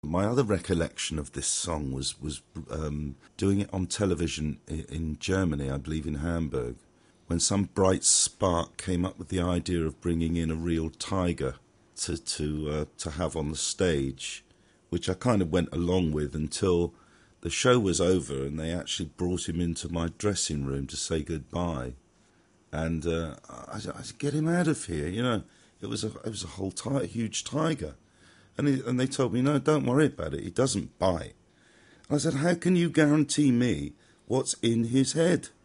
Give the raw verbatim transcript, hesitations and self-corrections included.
My other recollection of this song was was um, doing it on television in, in Germany, I believe in Hamburg, when some bright spark came up with the idea of bringing in a real tiger to to uh, to have on the stage, which I kind of went along with until the show was over and they actually brought him into my dressing room to say goodbye. And uh, I, I said, "Get him out of here!" You know, it was a it was a whole ti- huge tiger. And, he, and they told me, no, don't worry about it. He doesn't bite. And I said, how can you guarantee me what's in his head?